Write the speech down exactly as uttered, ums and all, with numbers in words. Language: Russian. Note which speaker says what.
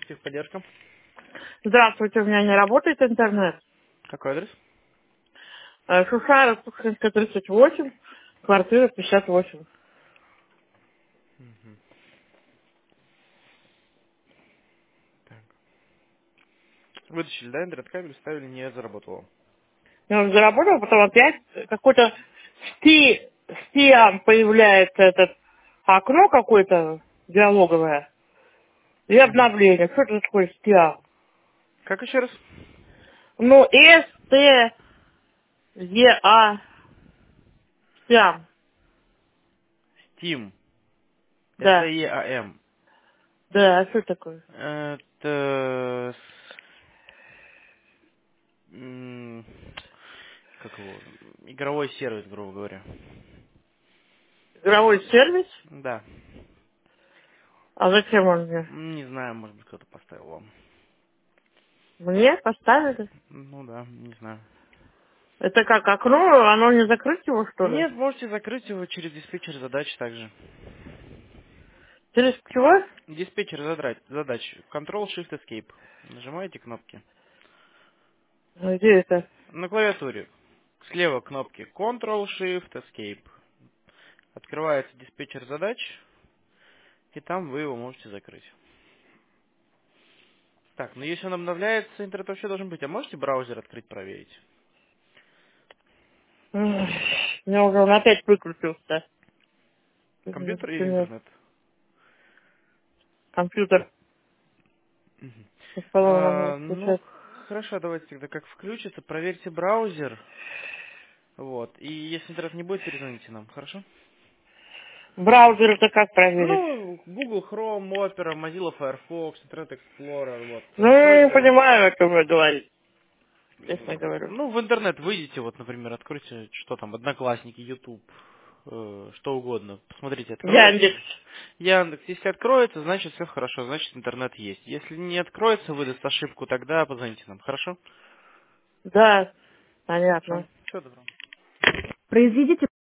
Speaker 1: Техподдержка.
Speaker 2: Здравствуйте, у меня не работает интернет.
Speaker 1: Какой адрес?
Speaker 2: Э, Шушара, Сухаринская, тридцать восемь, квартира пятьдесят восемь.
Speaker 1: Мгм. Так. Вытащили, да, интернет-кабель, ставили, не заработало.
Speaker 2: Я уже заработала, потом опять какой-то сти, стиам появляется этот окно какое-то диалоговое и
Speaker 1: Мгм.
Speaker 2: обновление. Что это такое стиам?
Speaker 1: Как еще раз?
Speaker 2: Ну, С, Т, Е, А, стиам,
Speaker 1: Steam.
Speaker 2: да.
Speaker 1: S-A-E-A-M.
Speaker 2: Да, а что это такое?
Speaker 1: Это... с- м, Как его? Игровой сервис, грубо говоря.
Speaker 2: Игровой сервис?
Speaker 1: Да.
Speaker 2: А зачем он мне?
Speaker 1: М, Не знаю, может быть, кто-то поставил вам.
Speaker 2: Мне поставили?
Speaker 1: Ну да, не знаю.
Speaker 2: Это как окно, оно не закрыть его, что ли?
Speaker 1: Нет, можете закрыть его через диспетчер задач также.
Speaker 2: Через чего?
Speaker 1: Диспетчер задач, задач. Control-Shift-Escape. Нажимаете кнопки.
Speaker 2: Где это?
Speaker 1: На клавиатуре. Слева кнопки Control-Shift-Escape. Открывается диспетчер задач, и там вы его можете закрыть. Так, ну если он обновляется, интернет вообще должен быть. А можете браузер открыть, проверить?
Speaker 2: Эх, у меня уже он опять выключился.
Speaker 1: Компьютер или
Speaker 2: Например,
Speaker 1: интернет?
Speaker 2: компьютер.
Speaker 1: Мгм.
Speaker 2: Сейчас, по-моему,
Speaker 1: А,
Speaker 2: надо
Speaker 1: ну,
Speaker 2: включать.
Speaker 1: хорошо, давайте тогда как включится, проверьте браузер. Вот. И если интернет не будет, перезвоните нам, хорошо?
Speaker 2: Браузер это как проверить?
Speaker 1: Ну, Google Chrome, Opera, Mozilla Firefox, Internet Explorer, вот.
Speaker 2: Ну, я не
Speaker 1: Откройте.
Speaker 2: понимаю, о чем вы говорите, честно
Speaker 1: М,
Speaker 2: говорю.
Speaker 1: Ну, в интернет выйдите, вот, например, откройте, что там, Одноклассники, YouTube, э, что угодно. Посмотрите, откроется.
Speaker 2: Яндекс.
Speaker 1: Яндекс, если откроется, значит все хорошо, значит интернет есть. Если не откроется, выдаст ошибку, тогда позвоните нам, хорошо?
Speaker 2: Да,
Speaker 1: Хорошо.
Speaker 2: понятно.
Speaker 1: Всего доброго.
Speaker 2: Произведите